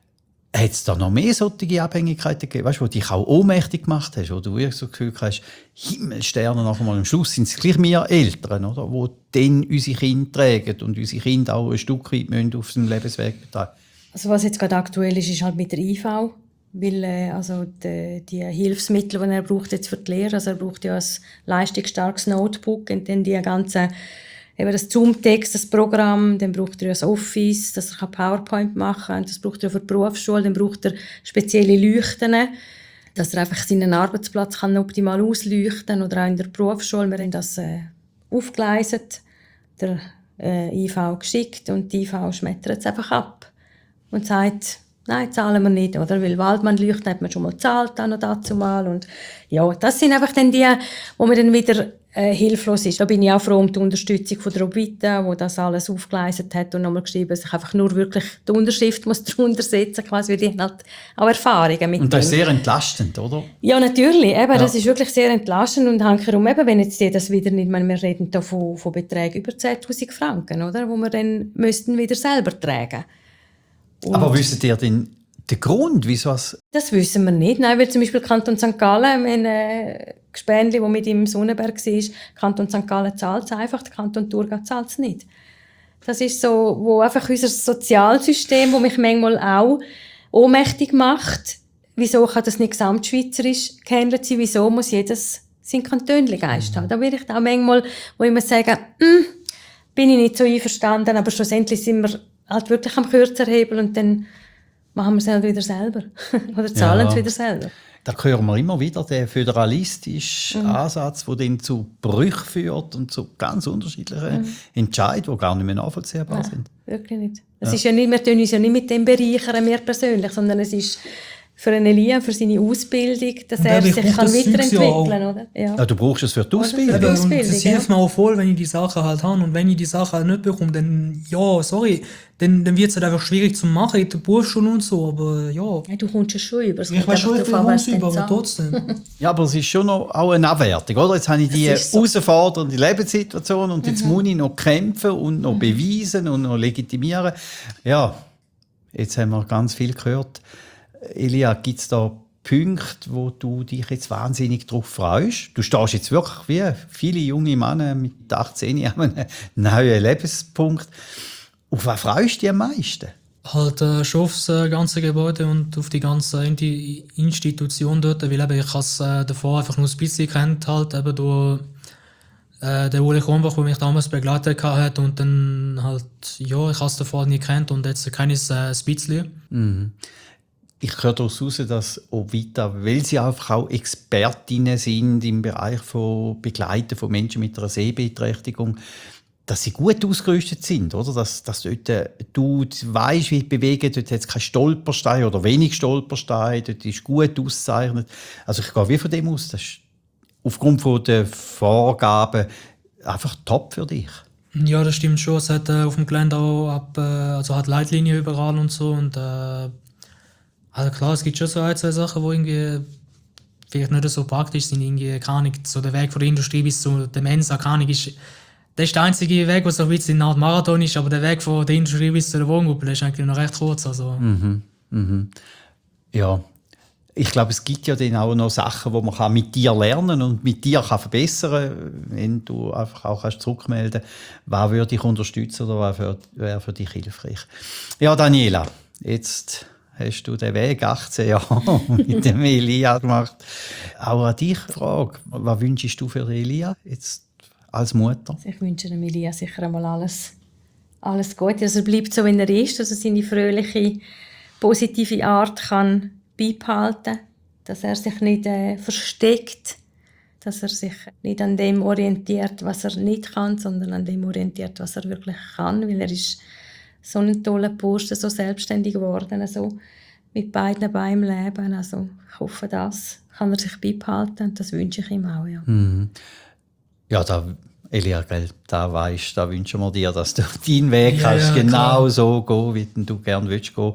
Hat es da noch mehr solche Abhängigkeiten gegeben, weißt, wo dich auch ohnmächtig gemacht hast, wo du wirklich so das Gefühl hast, Himmelsterne, nach einmal am Schluss sind es gleich wir Eltern, oder, wo dann unsere Kinder tragen und unsere Kinder auch ein Stück weit müssen auf seinem Lebensweg betreiben. Also was jetzt gerade aktuell ist, ist halt mit der I V, weil äh, also die, die Hilfsmittel, die er braucht jetzt für die Lehre, also er braucht ja ein leistungsstarkes Notebook und dann die ganzen eben das Zoom-Text, das Programm, dann braucht er ja das Office, dass er PowerPoint machen kann. Das braucht er für die Berufsschule, dann braucht er spezielle Leuchten, dass er einfach seinen Arbeitsplatz kann optimal ausleuchten kann. Oder auch in der Berufsschule, wir haben das äh, aufgeleistet, der äh, I V geschickt und die I V schmettert es einfach ab und sagt, nein, zahlen wir nicht, oder? Weil Waldmann-Leuchten hat man schon mal gezahlt, dann und dazu mal. Und ja, das sind einfach dann die, wo man dann wieder äh, hilflos ist. Da bin ich auch froh um die Unterstützung von der Robita, die das alles aufgeleistet hat und nochmal geschrieben, dass ich einfach nur wirklich die Unterschrift muss darunter setzen muss, weil die haben halt auch Erfahrungen mit Und das ist dem. sehr entlastend, oder? Ja, natürlich. Eben, Ja. Das ist wirklich sehr entlastend und hankerum, eben, wenn jetzt die das wieder nicht, meine, wir reden da von, von Beträgen über zehntausend Franken, oder? Wo wir dann müssten wieder selber tragen. Und Aber wisst ihr denn den Grund, wieso es... das wissen wir nicht. Nein, weil zum Beispiel Kanton Sankt Gallen, wir haben ein Gespendli, das mit ihm im Sonnenberg war, Kanton Sankt Gallen zahlt es einfach, der Kanton Thurgau zahlt es nicht. Das ist so, wo einfach unser Sozialsystem, das mich manchmal auch ohnmächtig macht, wieso kann das nicht gesamtschweizerisch gehandelt sein, wieso muss jedes sein Kantönchen Geist haben. Da will ich auch manchmal, wo ich mir sage, hm, bin ich nicht so einverstanden, aber schlussendlich sind wir halt wirklich am Kürzerhebel und dann machen wir es halt wieder selber. Oder zahlen Ja. es wieder selber. Da hören wir immer wieder den föderalistischen Mhm. Ansatz, der dann zu Brüchen führt und zu ganz unterschiedlichen Mhm. Entscheidungen, die gar nicht mehr nachvollziehbar Nein, sind. wirklich nicht. Es ist ja nicht, wir tun uns ja nicht mit dem bereichern, wir persönlich, sondern es ist für einen Elia, für seine Ausbildung, dass Und er eben, ich sich brauche kann das Zeugs ja weiterentwickeln auch. kann. Oder? Ja. Ja, du brauchst es für die Ausbildung. Eben. Eben, und Ausbildung, das ja. hilft mir auch voll, wenn ich die Sachen halt habe. Und wenn ich die Sachen halt nicht bekomme, dann, ja, sorry, dann, dann wird es halt einfach schwierig zu machen in der Berufsschule und so. Aber ja, Ja, du kommst ja schon über. Es ich kommt weiß schon, einfach ich darauf bin an, was über, du aber dann zahlst. trotzdem. Ja, aber es ist schon noch auch eine Abwertung, oder? Jetzt habe ich die Es ist so. herausfordernde Lebenssituation und jetzt Mhm. muss ich noch kämpfen und noch beweisen und noch legitimieren. Ja, jetzt haben wir ganz viel gehört. Elia, gibt es da Punkte, wo du dich jetzt wahnsinnig darauf freust? Du stehst jetzt wirklich wie viele junge Männer mit achtzehn an einem neuen Lebenspunkt. Auf was freust du dich am meisten? Halt äh, schon aufs äh, ganze Gebäude und auf die ganze Inti- Institution dort, weil eben ich es äh, davor einfach nur ein bisschen kennt, halt eben durch äh, den Uli Kronbach, der mich damals begleitet hat und dann halt, ja, ich habe es davor nie kennt und jetzt kenne ich es äh, ein bisschen. Ich höre daraus heraus, dass Ovita, weil sie einfach auch Expertinnen sind im Bereich von Begleiten von Menschen mit einer Sehbeeinträchtigung, dass sie gut ausgerüstet sind, oder? Dass, dass dort, äh, du weißt, wie bewegen, dort hat es keinen Stolperstein oder wenig Stolperstein, dort ist gut ausgezeichnet. Also ich gehe wie von dem aus, das ist aufgrund von der Vorgaben einfach top für dich. Ja, das stimmt schon. Es hat äh, auf dem Gelände auch ab, äh, also hat Leitlinien überall und so und äh, also klar, es gibt schon so ein, zwei Sachen, die irgendwie vielleicht nicht so praktisch sind. Irgendwie, keine Ahnung, so der Weg von der Industrie bis zu der Mensa, keine Ahnung, ist, das ist der einzige Weg, der so ein bisschen eine Art Marathon ist, aber der Weg von der Industrie bis zu der Wohngruppe, der ist eigentlich noch recht kurz. Also. Ja, ich glaube, es gibt ja dann auch noch Sachen, die man kann mit dir lernen und mit dir kann verbessern kann, wenn du einfach auch kannst zurückmelden kannst, was würde dich unterstützen oder was für- wäre für dich hilfreich. Ja, Daniela, jetzt hast du den Weg achtzehn Jahre mit dem Elia gemacht. Auch an dich die Frage, was wünschst du für Elia jetzt als Mutter? Also ich wünsche dem Elia sicher einmal alles, alles Gute. Also er bleibt so, wie er ist, dass er seine fröhliche, positive Art kann beibehalten, dass er sich nicht äh, versteckt, dass er sich nicht an dem orientiert, was er nicht kann, sondern an dem orientiert, was er wirklich kann, weil er ist so ein toller Posten, so selbstständig geworden, also mit beiden Beinen im Leben. Also ich hoffe, das kann er sich beibehalten und das wünsche ich ihm auch. Ja. Ja, da, Elia, gell, da weisst, da wünschen wir dir, dass du deinen Weg Ja, kannst ja, genau klar. so gehen, wie du gerne willst gehen.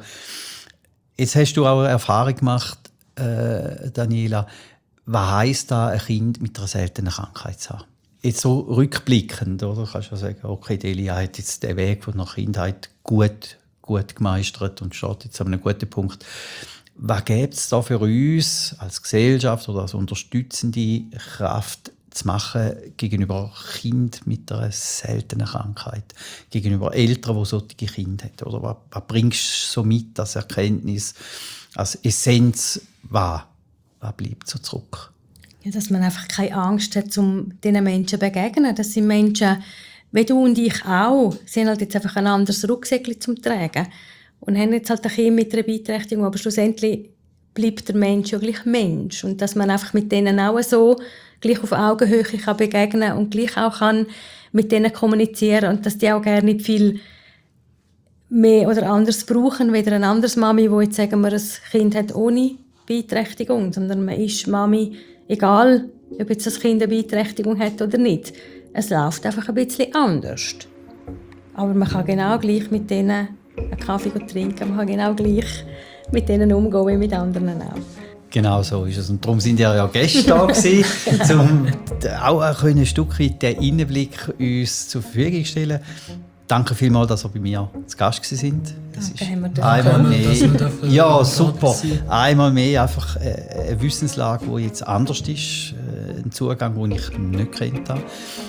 Jetzt hast du auch eine Erfahrung gemacht, äh, Daniela. Was heisst da, ein Kind mit einer seltenen Krankheit zu haben? Jetzt so rückblickend, oder? Kannst du sagen, okay, die Elia hat jetzt den Weg von der Kindheit gut, gut gemeistert und steht jetzt an einem guten Punkt. Was gibt es da für uns als Gesellschaft oder als unterstützende Kraft zu machen gegenüber Kindern mit einer seltenen Krankheit, gegenüber Eltern, die solche Kinder haben? Oder was, was bringst du so mit als Erkenntnis, als Essenz? Was, was bleibt so zurück? Ja, dass man einfach keine Angst hat, um diesen Menschen zu begegnen. Das sind Menschen, wie du und ich auch, sie haben halt jetzt einfach ein anderes Rucksäckchen zum Tragen und haben jetzt halt ein Kind mit einer Beeinträchtigung, aber schlussendlich bleibt der Mensch ja gleich Mensch. Und dass man einfach mit denen auch so gleich auf Augenhöhe kann begegnen und gleich auch kann mit denen kommunizieren und dass die auch gerne nicht viel mehr oder anders brauchen, wie eine andere Mami, die jetzt, sagen wir, ein Kind hat ohne Beeinträchtigung, sondern man ist Mami, egal ob jetzt das Kind eine Beeinträchtigung hat oder nicht. Es läuft einfach ein bisschen anders. Aber man kann genau gleich mit denen einen Kaffee trinken, man kann genau gleich mit denen umgehen wie mit anderen auch. Genau so ist es. Und darum sind ja, ja Gäste da gewesen, um auch ein Stück weit den Innenblick uns zur Verfügung zu stellen. Danke vielmals, dass ihr bei mir zu Gast sind. Es Danke, ist haben wir dürfen. einmal Danke, dass wir mehr, dürfen ja da super, sein. einmal mehr einfach äh, eine Wissenslage, die jetzt anders ist, äh, ein Zugang, den ich nicht kennt habe.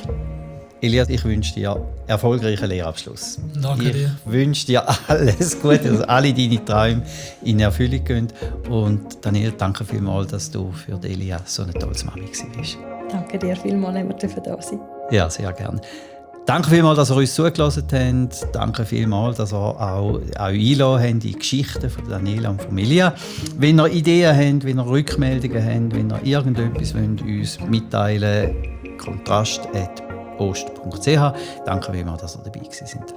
Elias, ich wünsche dir erfolgreichen Lehrabschluss. Danke ich dir. wünsche dir alles Gute, dass alle deine Träume in Erfüllung gehen. Und Daniel, danke vielmals, dass du für Elia so eine tolle Mami warst. Danke dir vielmals, dass wir da sein dürfen. Ja, sehr gerne. Danke vielmals, dass ihr uns zugelassen habt. Danke vielmals, dass ihr auch, auch eingeladen habt in die Geschichten von Daniela und Familie. Wenn ihr Ideen habt, wenn ihr Rückmeldungen habt, wenn ihr irgendetwas wollt, uns mitteilen wollt, kontrast at ost punkt c h. Danke vielmals, dass ihr dabei gewesen seid.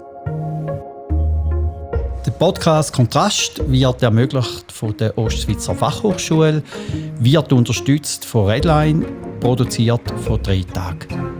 Der Podcast Kontrast wird ermöglicht von der Ostschweizer Fachhochschule, wird unterstützt von Redline, produziert von drei Tagen.